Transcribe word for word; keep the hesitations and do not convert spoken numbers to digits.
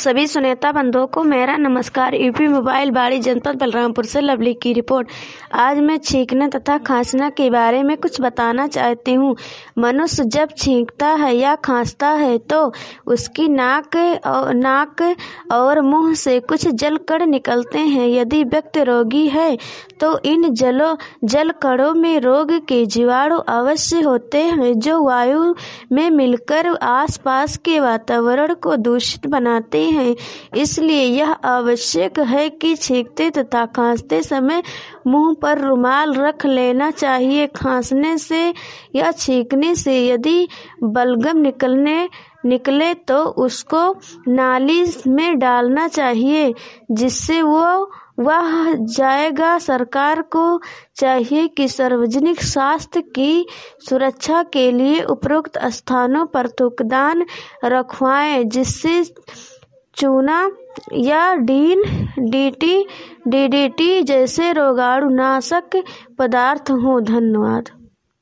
सभी सुनेता बंधुओं को मेरा नमस्कार। यूपी मोबाइल बाड़ी जनपद बलरामपुर से लवली की रिपोर्ट। आज मैं छींकने तथा खांसने के बारे में कुछ बताना चाहती हूँ। मनुष्य जब छींकता है या खांसता है तो उसकी नाक और नाक और मुंह से कुछ जल कण निकलते हैं। यदि व्यक्ति रोगी है तो इन जलो जल कणों में रोग के जीवाणु अवश्य होते हैं, जो वायु में मिलकर आसपास के वातावरण को दूषित बनाते हैं। इसलिए यह आवश्यक है कि छींकते तथा खांसते समय मुंह पर रुमाल रख लेना चाहिए। खांसने से या छींकने से यदि बलगम निकलने निकले तो उसको नाली में डालना चाहिए, जिससे वो वह जाएगा। सरकार को चाहिए कि सार्वजनिक स्वास्थ्य की सुरक्षा के लिए उपरोक्त स्थानों पर थूकदान रखवाएं, जिससे चूना या डीन डीटी डीडीटी जैसे रोगाणुनाशक पदार्थ हों। धन्यवाद।